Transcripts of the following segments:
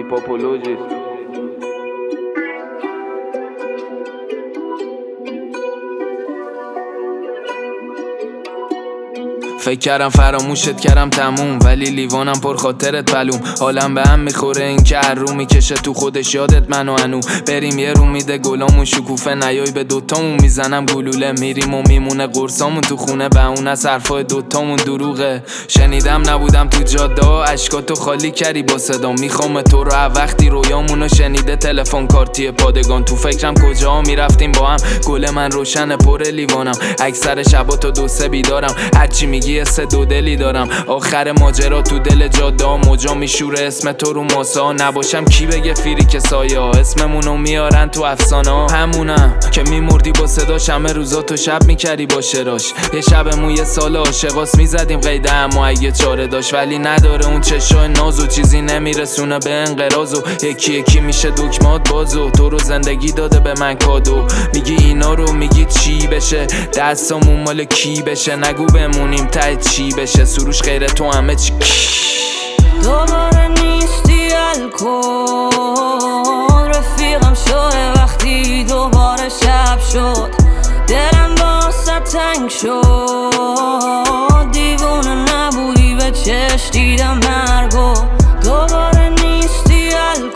هیپاپولوژیست. فکر کردم فراموشت کردم تموم، ولی لیوانم پر خاطرت پلوم. حالم به هم میخوره این که هر رو میکشه تو خودش یادت منو انو. بریم یه رو میده گلامون شکوفه، نیای به دوتامون میزنم گلوله. میریم و میمونه قرصامون تو خونه، به اون از حرفای دوتامون دروغه. شنیدم نبودم تو جاده اشکاتو خالی کردی با صدا. میخوام تو رو وقتی رویامونو شنیده تلفن کارتی پادگان. تو فکرم کجا میرفتیم با هم، گل من روشن پر لیوانم. اکثر شبا تا 2-3 بیدارم، هرچی میگی سه دو دلی دارم. آخر ماجرا تو دل جاده موجا میشوره اسم تو رو ماسا. نباشم کی بگه فیری که سایه ها اسممونو میارن تو افسانه ها. همونم که میمردی با صداش، همه روزا تو شب میکردی با شراش. یه شبمون یه سال عاشقاس میزدیم قیده، اما اگه چاره داشت ولی نداره اون چشای نازو. چیزی نمیرسونه به انقراض و یکی یکی میشه دکمات بازو. تو رو زندگی داده به من کادو، میگی اینا رو میگی چی بشه، دستامون مال کی بشه. نگو بمونیم ته چی بشه، سروش غیر تو همه چی. دوباره نیستی الکل، رفیقم شده وقتی دوباره شب شد. دلم واسه تنگ شد، دیوونه نبودی به چشم دیدم مرگو. دوباره نیستی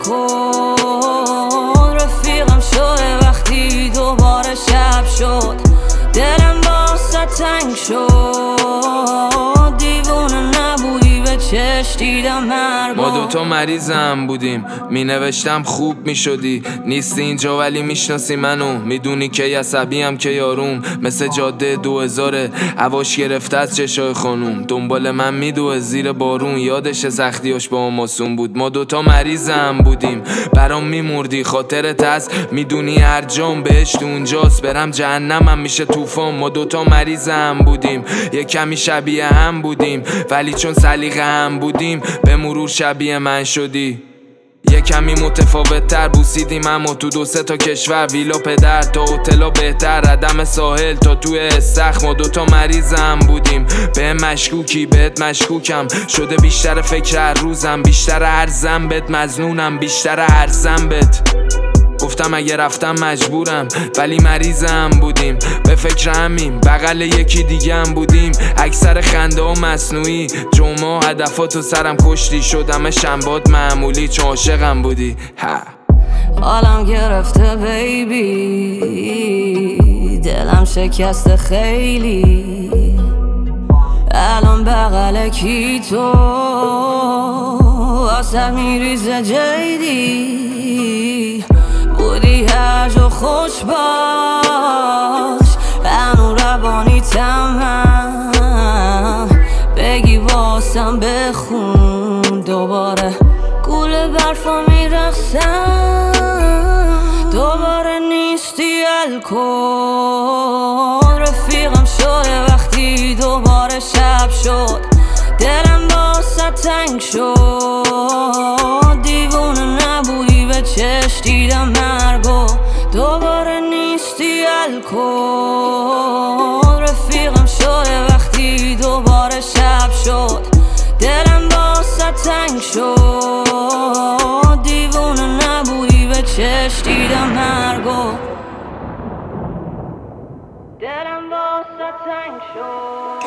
الکل، رفیقم شده وقتی دوباره شب شد. دلم واسه تنگ شد، دیوونه نبودی به چشم دیدم مرگو. ما دوتا مریضم بودیم، می نوشتم خوب می شدی. نیستی اینجا ولی میشناسی منو، میدونی که عصبیم که یاروم. مثل جاده 2000 هواش گرفته از چشای خانوم. دنبال من میدوه زیر بارون، یادش سختیاش با ماسون بود. ما دوتا مریضم بودیم، برام میمردی خاطرت هست. میدونی هر جام بهشت اونجاست، برم جهنمم میشه طوفان. ما دوتا مریضم بودیم، یه کمی شبیه هم بودیم، ولی چون سلیقه هم بودیم به مرور شبیه من شدی. یه کمی متفاوت تر بوسیدیم، اما تو 2-3 تا کشور، ویلا پدر تا هتلا بهتر، عدم ساحل تا توی استخر. ما دوتا مریضم بودیم، به مشکوکی بهت مشکوکم شده. بیشتر فکر هر روزم، بیشتر هر ذنبت مظنونم، بیشتر هر ذنبت. گفتم اگه رفتم مجبورم، ولی مریضم بودیم. به فکر همین بغل یکی دیگه هم بودیم. اکثر خنده ها مصنوعی، جمعه هدفاتو سرم کشتی. شدم شنباد معمولی چون عاشقم بودی. حالم گرفته بیبی، دلم شکسته خیلی. الان بغل کی تو واسه میریزه جیدی. بودی هر جا خوش باش، هنو روانی تمام. بگی واسم بخون دوباره، گول برفا میرخسم. دوباره نیستی الکل، رفیقم شده وقتی دوباره شب شد. دلم واسه تنگ شد، دیوونه نبودی به چشم دیدم مرگو. دوباره نیستی الکل، رفیقم شده وقتی دوباره شب شد. دلم واسه تنگ شد، دیوونه نبودی به چشم دیدم مرگو. دلم واسه تنگ شد.